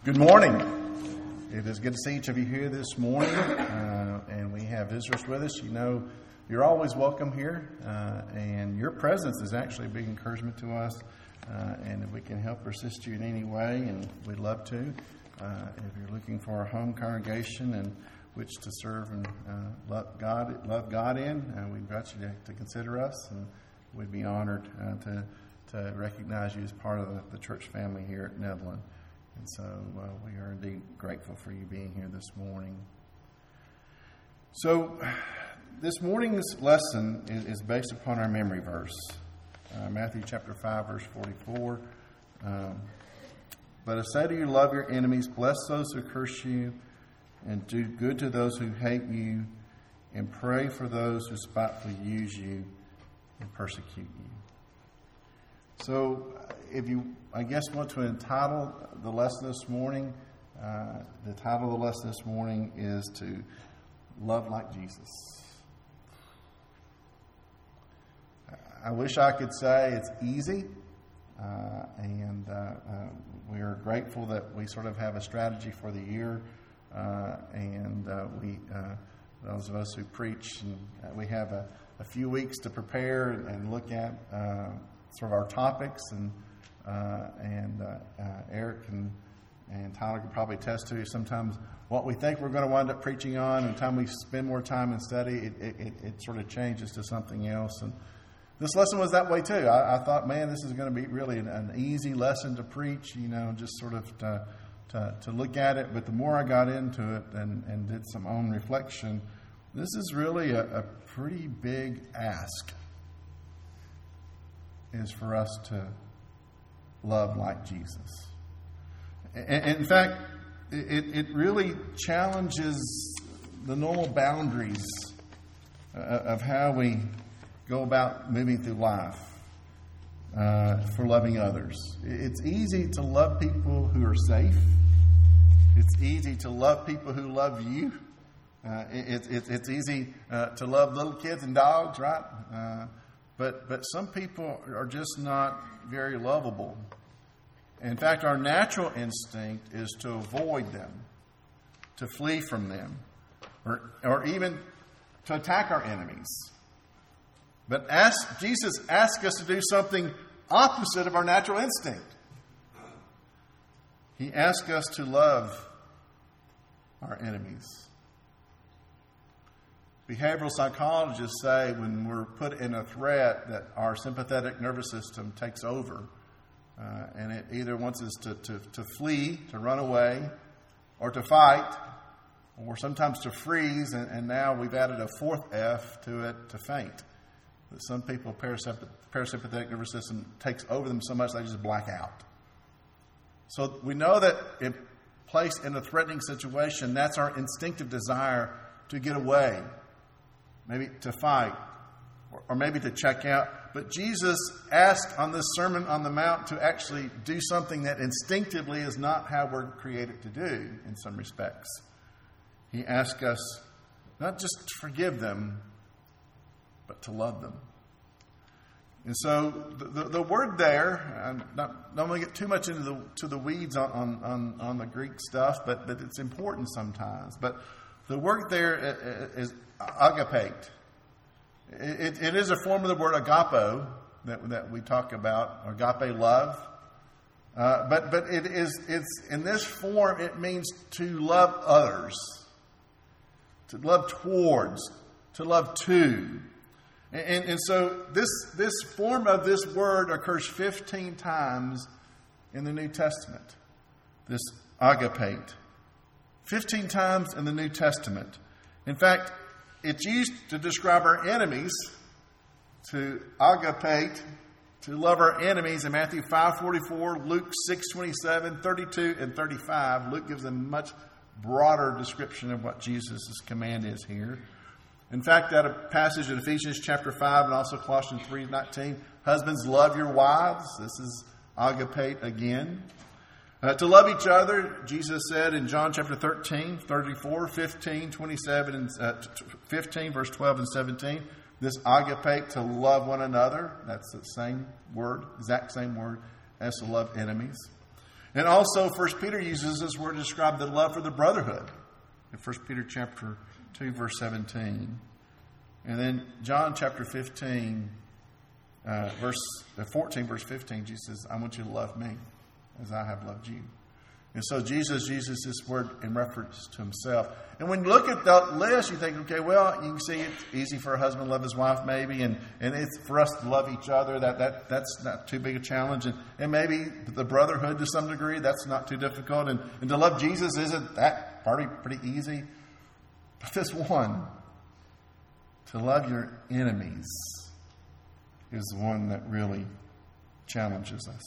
Good morning. It is good to see each of you here this morning, and we have visitors with us. You know, you're always welcome here, and your presence is actually a big encouragement to us, and if we can help or assist you in any way, and we'd love to. If you're looking for a home congregation in which to serve and love God in, we invite you to consider us, and we'd be honored to recognize you as part of the church family here at Netherland. And so we are indeed grateful for you being here this morning. So this morning's lesson is based upon our memory verse, Matthew chapter 5, verse 44. But I say to you, love your enemies, bless those who curse you, and do good to those who hate you, and pray for those who spitefully use you and persecute you. So if you, I guess, want to entitle the lesson this morning, the title of the lesson this morning is to love like Jesus. I wish I could say it's easy, and we are grateful that we sort of have a strategy for the year, and we, those of us who preach, and we have a few weeks to prepare and look at sort of our topics, and Eric and Tyler could probably attest to sometimes what we think we're going to wind up preaching on, and the time we spend more time in study, it sort of changes to something else. And this lesson was that way too. I thought, man, this is going to be really an easy lesson to preach, you know, just sort of to look at it. But the more I got into it and did some own reflection, this is really a pretty big ask, is for us to love like Jesus. And in fact, it really challenges the normal boundaries of how we go about moving through life for loving others. It's easy to love people who are safe. It's easy to love people who love you. It's easy to love little kids and dogs, right? But some people are just not very lovable. In fact, our natural instinct is to avoid them, to flee from them, or even to attack our enemies. But Jesus asks us to do something opposite of our natural instinct. He asks us to love our enemies. Behavioral psychologists say when we're put in a threat that our sympathetic nervous system takes over, and it either wants us to flee, to run away, or to fight, or sometimes to freeze, and now we've added a fourth F to it, to faint. That some people, parasympathetic nervous system takes over them so much they just black out. So we know that if placed in a threatening situation, that's our instinctive desire to get away, maybe to fight, or maybe to check out. But Jesus asked on this Sermon on the Mount to actually do something that instinctively is not how we're created to do in some respects. He asked us not just to forgive them, but to love them. And so the word there, I'm not going to get too much into the weeds on the Greek stuff, but it's important sometimes. But the word there is agapate. It is a form of the word agapo that we talk about, agape love. But it's in this form, it means to love others, to love towards, to love to. And so this form of this word occurs 15 times in the New Testament, this agapate. 15 times in the New Testament. In fact, it's used to describe our enemies, to agapate, to love our enemies in Matthew 5:44, Luke 6:27, 32, and 35. Luke gives a much broader description of what Jesus' command is here. In fact, that a passage in Ephesians chapter 5 and also Colossians 3:19, husbands, love your wives. This is agapate again. To love each other, Jesus said in John chapter 13, 34, 15, 27, and 15, verse 12 and 17, this agapate, to love one another. That's the same word, exact same word as to love enemies. And also, 1 Peter uses this word to describe the love for the brotherhood. In 1 Peter chapter 2, verse 17. And then John chapter 15, verse 14, verse 15, Jesus says, I want you to love me as I have loved you. And so Jesus uses this word in reference to himself. And when you look at that list, you think, okay, well, you can see it's easy for a husband to love his wife maybe, and it's for us to love each other. That's not too big a challenge. And maybe the brotherhood to some degree, that's not too difficult. And to love Jesus, isn't that probably pretty easy? But this one, to love your enemies, is the one that really challenges us.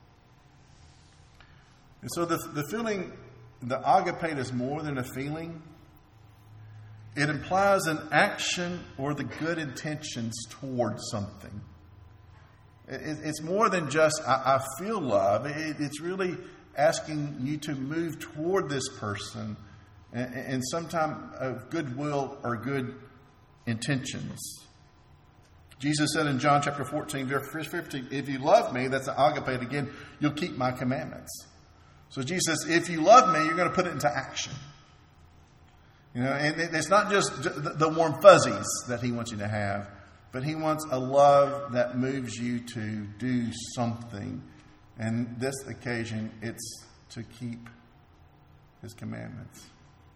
And so the feeling, the agapate is more than a feeling. It implies an action or the good intentions towards something. It's more than just, I feel love. It's really asking you to move toward this person and sometime of goodwill or good intentions. Jesus said in John chapter 14, verse 15, if you love me, that's the agapate again, you'll keep my commandments. So Jesus says, if you love me, you're going to put it into action. You know, and it's not just the warm fuzzies that he wants you to have, but he wants a love that moves you to do something. And this occasion, it's to keep his commandments.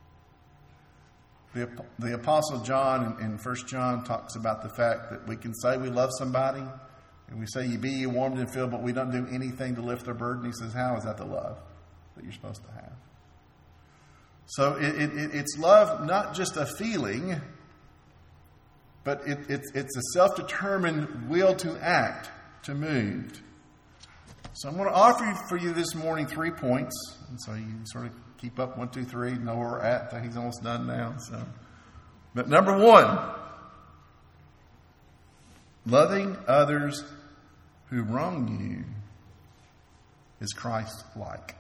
The Apostle John in 1 John talks about the fact that we can say we love somebody, and we say, you be warmed and filled, but we don't do anything to lift their burden. He says, how is that the love that you're supposed to have? So it's love, not just a feeling, but it's a self-determined will to act, to move. So I'm going to offer for you this morning 3 points. And so you sort of keep up 1, 2, 3, know where we're at. I think he's almost done now. So, but number 1, loving others who wrong you is Christ-like.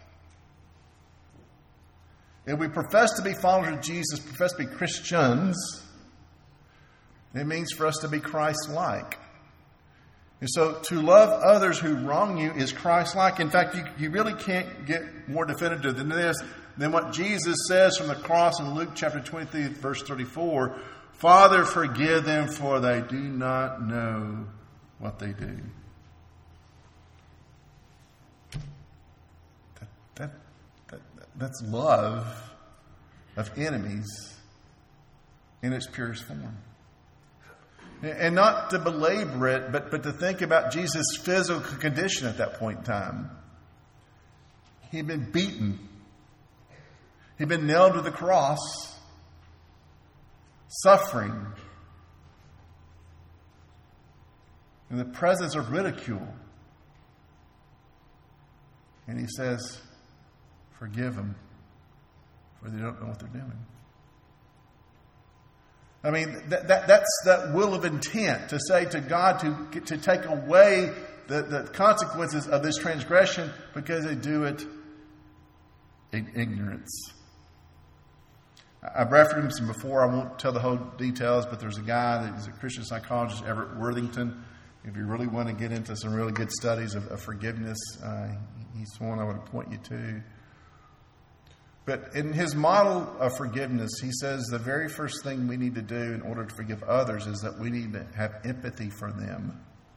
If we profess to be followers of Jesus, profess to be Christians, it means for us to be Christ-like. And so to love others who wrong you is Christ-like. In fact, you really can't get more definitive than this, than what Jesus says from the cross in Luke chapter 23, verse 34. Father, forgive them, for they do not know what they do. That's love of enemies in its purest form. And not to belabor it, but to think about Jesus' physical condition at that point in time. He'd been beaten. He'd been nailed to the cross, suffering, in the presence of ridicule. And he says, forgive them, for they don't know what they're doing. I mean, that's that will of intent to say to God to take away the consequences of this transgression because they do it in ignorance. I've referenced him before. I won't tell the whole details, but there's a guy that is a Christian psychologist, Everett Worthington. If you really want to get into some really good studies of forgiveness, he's one I would point you to. But in his model of forgiveness, he says the very first thing we need to do in order to forgive others is that we need to have empathy for them.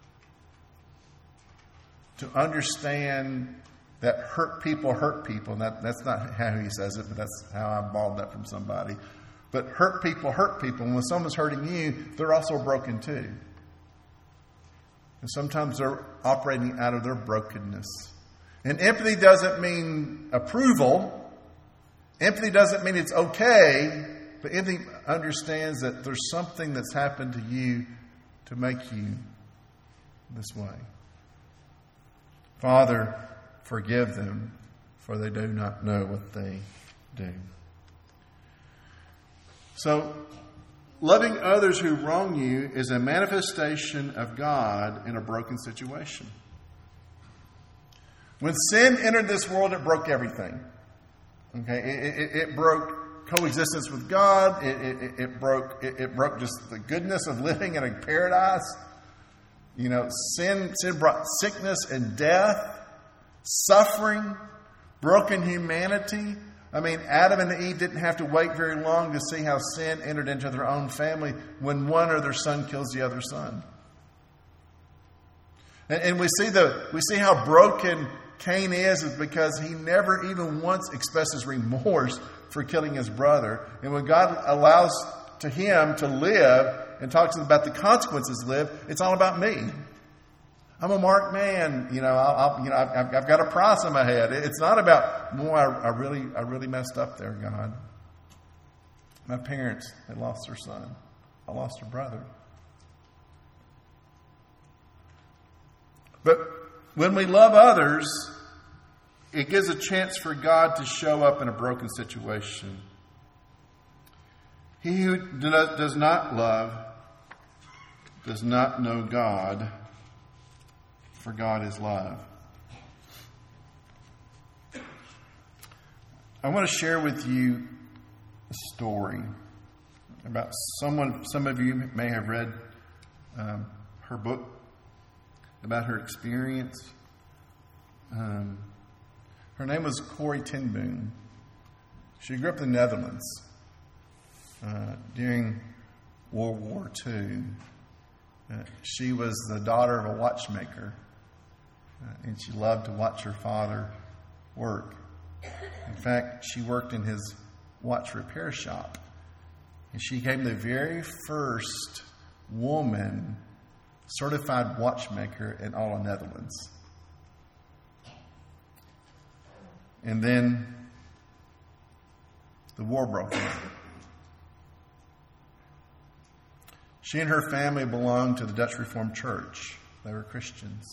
To understand that hurt people. And that's not how he says it, but that's how I borrowed that from somebody. But hurt people. And when someone's hurting you, they're also broken too. And sometimes they're operating out of their brokenness. And empathy doesn't mean approval. Empathy doesn't mean it's okay, but empathy understands that there's something that's happened to you to make you this way. Father, forgive them, for they do not know what they do. So, loving others who wrong you is a manifestation of God in a broken situation. When sin entered this world, it broke everything. Okay, it broke coexistence with God. It broke just the goodness of living in a paradise. You know, sin brought sickness and death, suffering, broken humanity. I mean, Adam and Eve didn't have to wait very long to see how sin entered into their own family when one or their son kills the other son. And we see how broken Cain is because he never even once expresses remorse for killing his brother. And when God allows to him to live and talks about the consequences of live, it's all about me. I'm a marked man. I've got a price on my head. It's not about, boy, I really messed up there, God. My parents had lost their son. I lost a brother. But when we love others, it gives a chance for God to show up in a broken situation. He who does not love does not know God, for God is love. I want to share with you a story about someone. Some of you may have read her book about her experience. Her name was Corrie ten Boom. She grew up in the Netherlands during World War II. She was the daughter of a watchmaker, and she loved to watch her father work. In fact, she worked in his watch repair shop, and she became the very first woman certified watchmaker in all of the Netherlands. And then the war broke out. She and her family belonged to the Dutch Reformed Church. They were Christians.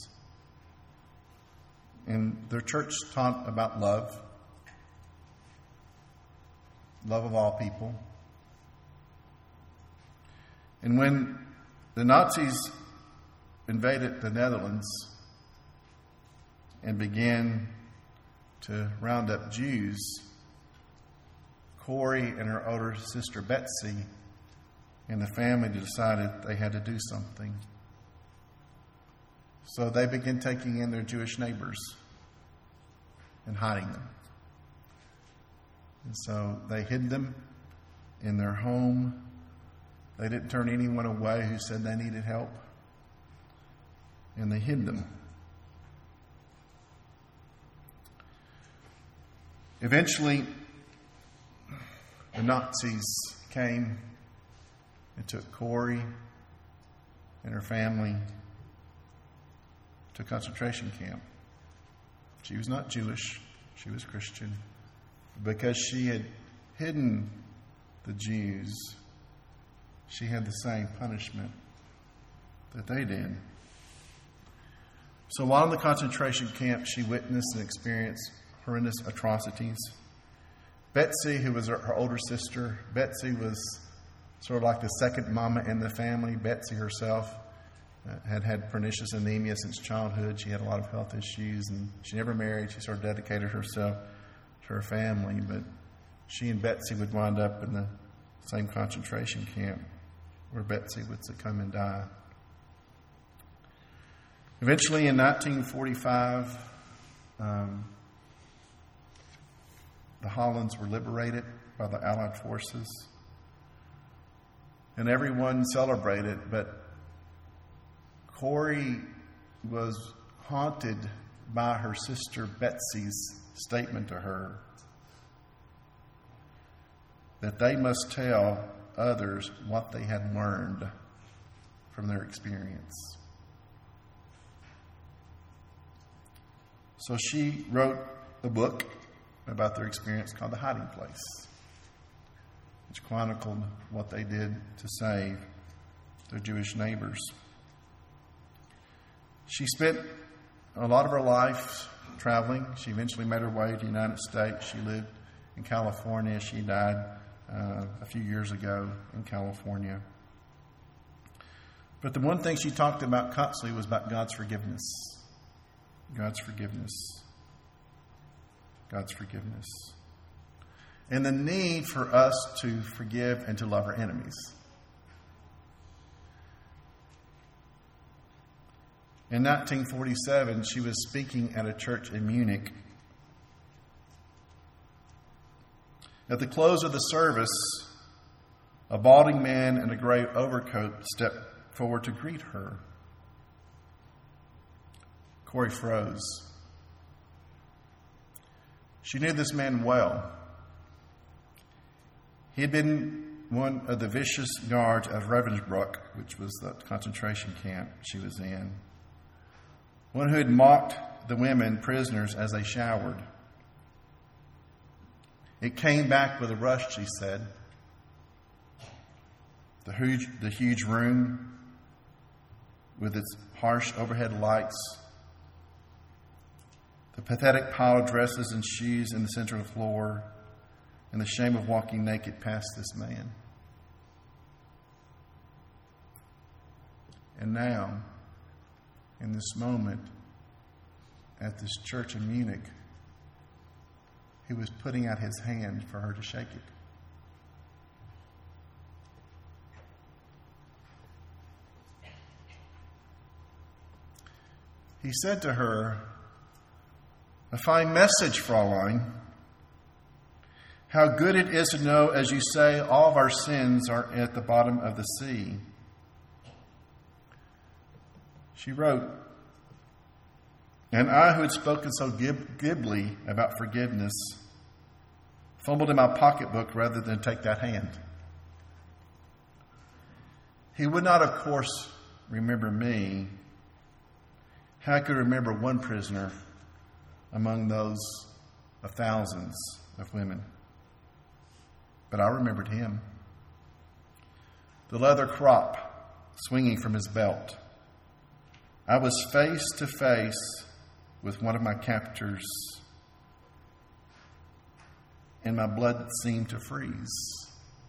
And their church taught about love of all people. And when the Nazis invaded the Netherlands and began to round up Jews, Corrie and her older sister Betsy and the family decided they had to do something. So they began taking in their Jewish neighbors and hiding them. And so they hid them in their home. They didn't turn anyone away who said they needed help. And they hid them. Eventually, the Nazis came and took Corrie and her family to a concentration camp. She was not Jewish. She was Christian. Because she had hidden the Jews, she had the same punishment that they did. So while in the concentration camp, she witnessed and experienced horrendous atrocities. Betsy, who was her older sister, Betsy was sort of like the second mama in the family. Betsy herself had pernicious anemia since childhood. She had a lot of health issues, and she never married. She sort of dedicated herself to her family, but she and Betsy would wind up in the same concentration camp where Betsy would succumb and die. Eventually, in 1945, the Hollands were liberated by the Allied forces. And everyone celebrated, but Corrie was haunted by her sister Betsy's statement to her that they must tell others what they had learned from their experience. So she wrote a book about their experience called The Hiding Place, which chronicled what they did to save their Jewish neighbors. She spent a lot of her life traveling. She eventually made her way to the United States. She lived in California. She died a few years ago in California. But the one thing she talked about constantly was about God's forgiveness. God's forgiveness. God's forgiveness. And the need for us to forgive and to love our enemies. In 1947, she was speaking at a church in Munich, At the close of the service, a balding man in a gray overcoat stepped forward to greet her. Corrie froze. She knew this man well. He had been one of the vicious guards of Ravensbrück, which was the concentration camp she was in. One who had mocked the women prisoners as they showered. It came back with a rush, she said. The huge room with its harsh overhead lights, the pathetic pile of dresses and shoes in the center of the floor, and the shame of walking naked past this man. And now, in this moment, at this church in Munich, he was putting out his hand for her to shake it. He said to her, "A fine message, Fräulein. How good it is to know, as you say, all of our sins are at the bottom of the sea." She wrote, "And I, who had spoken so glibly about forgiveness, fumbled in my pocketbook rather than take that hand." He would not, of course, remember me. How I could remember one prisoner among those of thousands of women. But I remembered him. The leather crop swinging from his belt. I was face to face with one of my captors, and my blood seemed to freeze.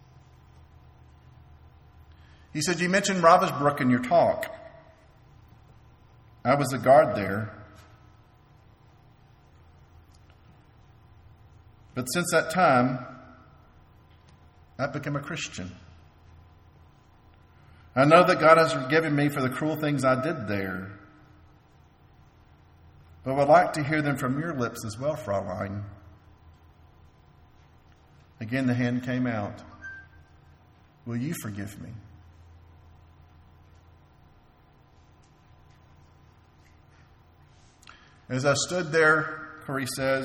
He said, "You mentioned Ravensbrück in your talk. I was a guard there. But since that time, I've become a Christian. I know that God has forgiven me for the cruel things I did there. But would like to hear them from your lips as well, Fräulein." Again, the hand came out. "Will you forgive me?" As I stood there, Corrie says,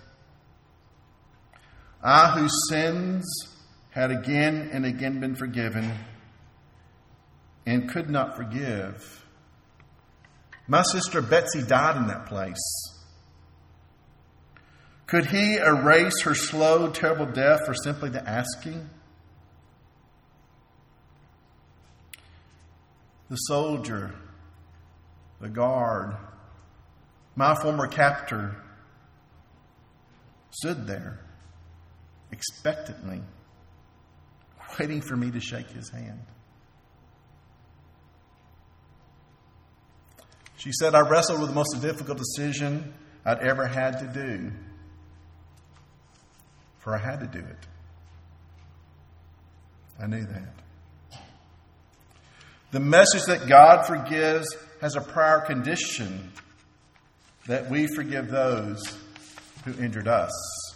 I, whose sins had again and again been forgiven and could not forgive. My sister Betsy died in that place. Could he erase her slow, terrible death for simply the asking? The soldier, the guard, my former captor, stood there expectantly, waiting for me to shake his hand. She said, I wrestled with the most difficult decision I'd ever had to do. For I had to do it. I knew that. The message that God forgives has a prior condition, that we forgive those who injured us.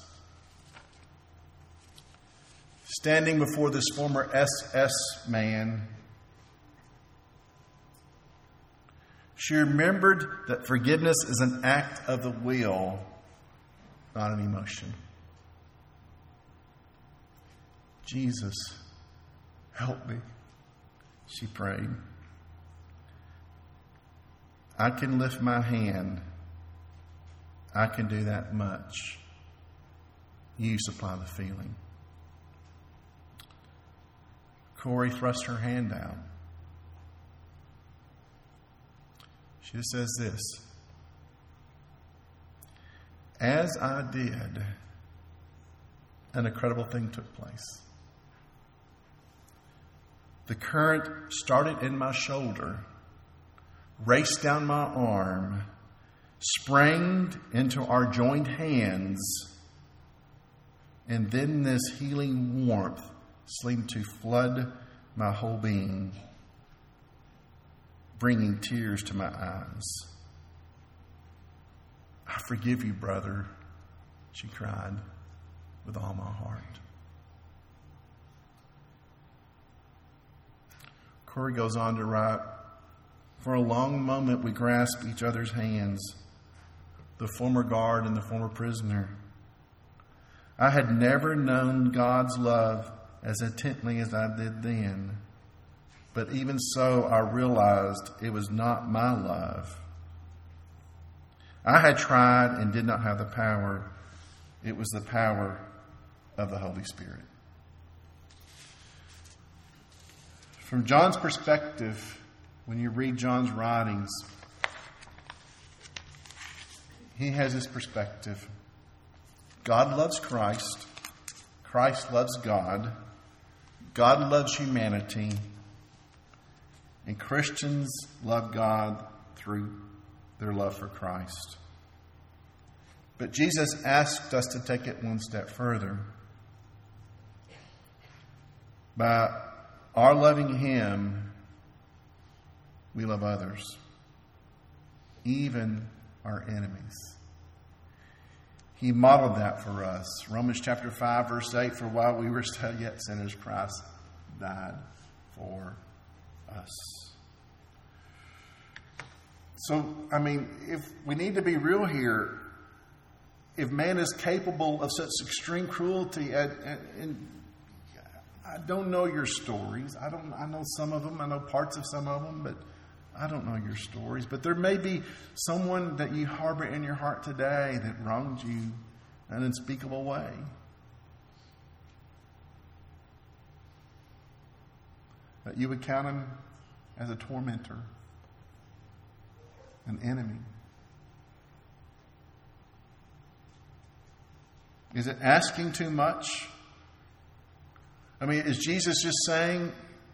Standing before this former SS man, she remembered that forgiveness is an act of the will, not an emotion. Jesus, help me, she prayed. I can lift my hand. I can do that much. You supply the feeling. Corrie thrust her hand out. She just says this. As I did, an incredible thing took place. The current started in my shoulder, raced down my arm, sprang into our joined hands, and then this healing warmth seemed to flood my whole being, bringing tears to my eyes. I forgive you, brother, she cried with all my heart. Corey goes on to write, "For a long moment we grasped each other's hands, the former guard and the former prisoner. I had never known God's love as intently as I did then. But even so, I realized it was not my love. I had tried and did not have the power. It was the power of the Holy Spirit." From John's perspective, when you read John's writings, he has this perspective. God loves Christ. Christ loves God. God loves humanity. And Christians love God through their love for Christ. But Jesus asked us to take it one step further. By our loving Him, we love others, even our enemies. He modeled that for us. Romans chapter 5, verse 8, "For while we were still yet sinners, Christ died for us." So, if we need to be real here, if man is capable of such extreme cruelty, and I don't know your stories. I know some of them. I know parts of some of them, but I don't know your stories. But there may be someone that you harbor in your heart today that wronged you in an unspeakable way. That you would count him as a tormentor, an enemy. Is it asking too much? Is Jesus just saying,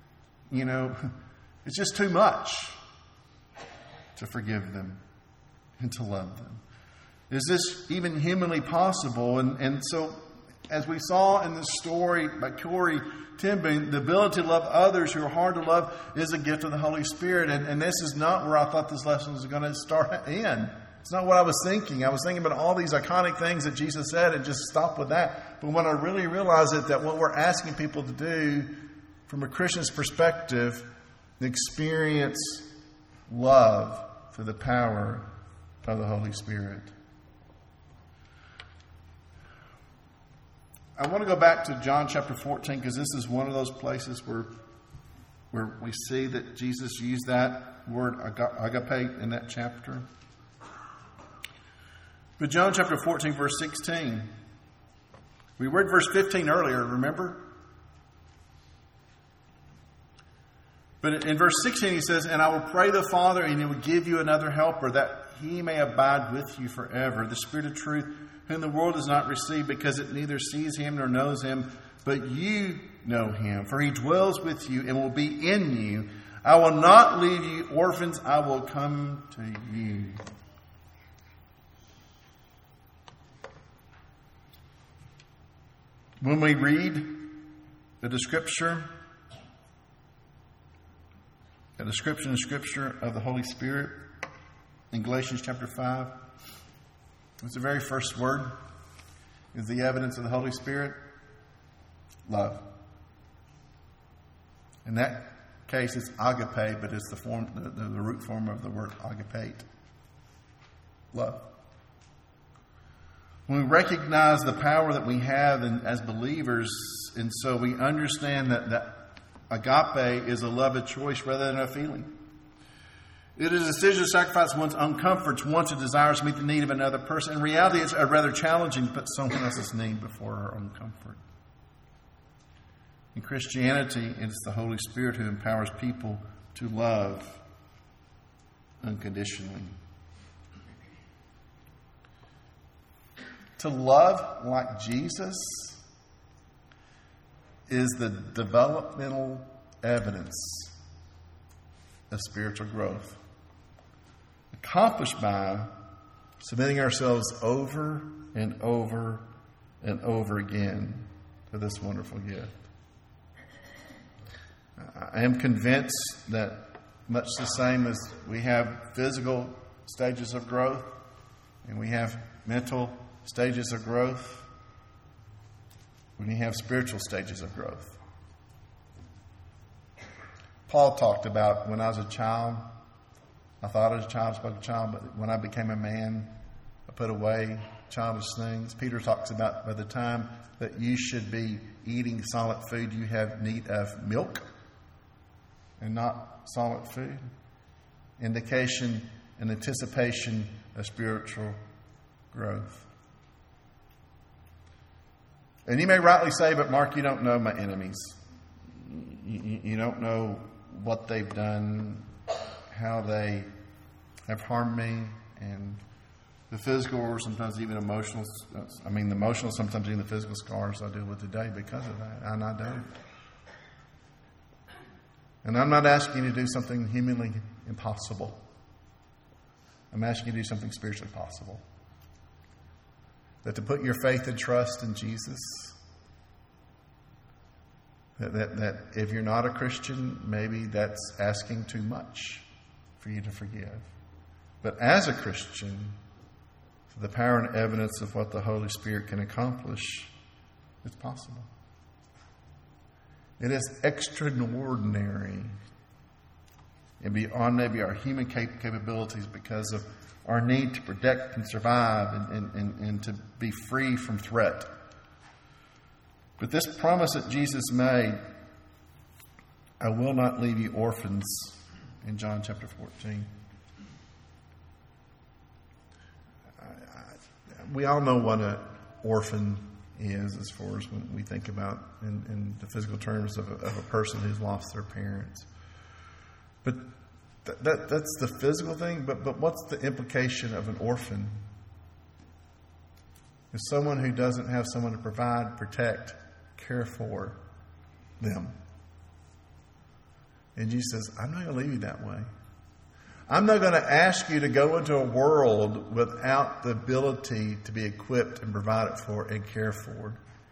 it's just too much to forgive them and to love them? Is this even humanly possible? And so, as we saw in this story by Corey Timby, the ability to love others who are hard to love is a gift of the Holy Spirit. And this is not where I thought this lesson was going to start in. It's not what I was thinking. I was thinking about all these iconic things that Jesus said and just stop with that. But when I really realized that what we're asking people to do from a Christian's perspective, experience love through the power of the Holy Spirit. I want to go back to John chapter 14 because this is one of those places where we see that Jesus used that word agape in that chapter. But John chapter 14, verse 16. We read verse 15 earlier, remember? But in verse 16 he says, "And I will pray the Father, and He will give you another helper, that He may abide with you forever, the Spirit of truth, whom the world does not receive, because it neither sees Him nor knows Him. But you know Him, for He dwells with you and will be in you. I will not leave you orphans, I will come to you." When we read a description in Scripture of the Holy Spirit in Galatians chapter 5, it's the very first word is the evidence of the Holy Spirit: love. In that case, it's agape, but it's the root form of the word agapate. Love. When we recognize the power that we have as believers, and so we understand that agape is a love of choice rather than a feeling. It is a decision to sacrifice one's own comforts, one's desires to meet the need of another person. In reality, it's rather challenging to put someone else's need before our own comfort. In Christianity, it's the Holy Spirit who empowers people to love unconditionally. To love like Jesus is the developmental evidence of spiritual growth, accomplished by submitting ourselves over and over and over again to this wonderful gift. I am convinced that much the same as we have physical stages of growth and we have mental stages of growth, when you have spiritual stages of growth. Paul talked about when I was a child, I thought as a child, spoke a child, but when I became a man, I put away childish things. Peter talks about by the time that you should be eating solid food, you have need of milk and not solid food. Indication and anticipation of spiritual growth. And you may rightly say, but Mark, you don't know my enemies. You don't know what they've done, how they have harmed me, and the physical or sometimes even emotional, the emotional, sometimes even the physical scars I deal with today because of that. And I do. And I'm not asking you to do something humanly impossible. I'm asking you to do something spiritually possible. That to put your faith and trust in Jesus, that if you're not a Christian, maybe that's asking too much for you to forgive. But as a Christian, the power and evidence of what the Holy Spirit can accomplish, it's possible. It is extraordinary and beyond maybe our human capabilities because of our need to protect and survive and to be free from threat. But this promise that Jesus made, I will not leave you orphans, in John chapter 14. We all know what an orphan is as far as when we think about in the physical terms of a person who's lost their parents. But that's the physical thing, but what's the implication of an orphan? It's someone who doesn't have someone to provide, protect, care for them. And Jesus says, I'm not going to leave you that way. I'm not going to ask you to go into a world without the ability to be equipped and provided for and cared for.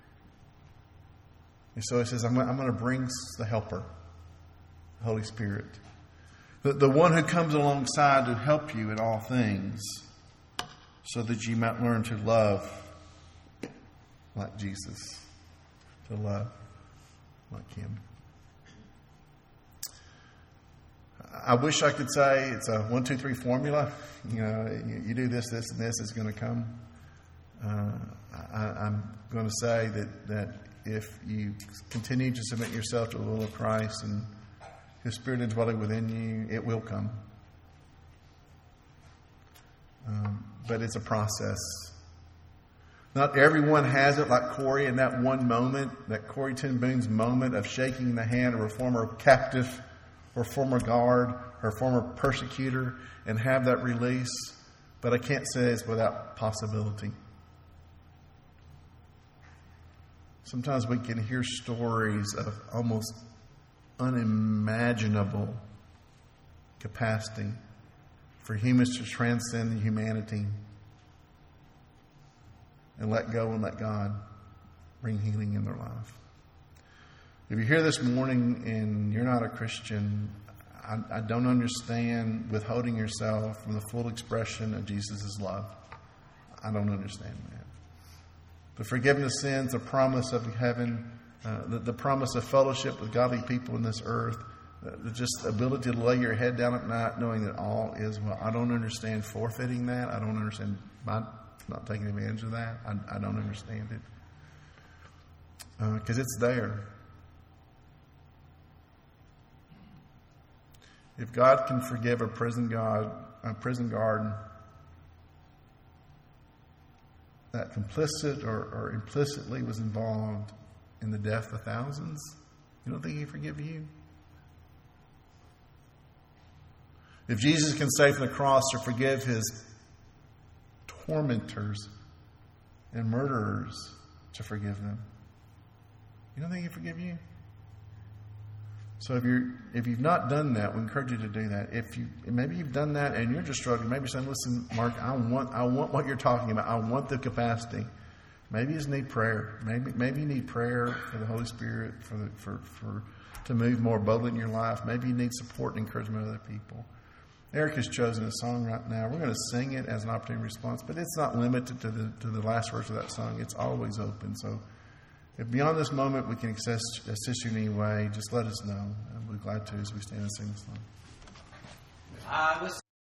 And so he says, I'm going to bring the helper, the Holy Spirit. The one who comes alongside to help you in all things so that you might learn to love like Jesus, to love like Him. I wish I could say it's a 1, 2, 3 formula. You do this, this, and this is going to come. I'm going to say that if you continue to submit yourself to the will of Christ and His Spirit indwelling within you, it will come. But it's a process. Not everyone has it like Corrie in that one moment, that Corrie ten Boom's moment of shaking the hand of a former captive or former guard or former persecutor and have that release. But I can't say it's without possibility. Sometimes we can hear stories of almost unimaginable capacity for humans to transcend humanity and let go and let God bring healing in their life. If you're here this morning and you're not a Christian, I don't understand withholding yourself from the full expression of Jesus' love. I don't understand that. The forgiveness of sins, the promise of heaven, the promise of fellowship with godly people in this earth, just the ability to lay your head down at night knowing that all is well. I don't understand forfeiting that. I don't understand not taking advantage of that. I don't understand it. Because it's there. If God can forgive a prison guard that complicit or implicitly was involved in the death of thousands, you don't think He'd forgive you? If Jesus can save from the cross or forgive His tormentors and murderers to forgive them, you don't think He'd forgive you? So if you've not done that, we encourage you to do that. Maybe you've done that and you're just struggling. Maybe you're saying, "Listen, Mark, I want what you're talking about. I want the capacity." Maybe you just need prayer. Maybe you need prayer for the Holy Spirit to move more boldly in your life. Maybe you need support and encouragement of other people. Eric has chosen a song right now. We're going to sing it as an opportunity response, but it's not limited to the last verse of that song. It's always open. So if beyond this moment we can assist you in any way, just let us know. be glad to as we stand and sing this song. I was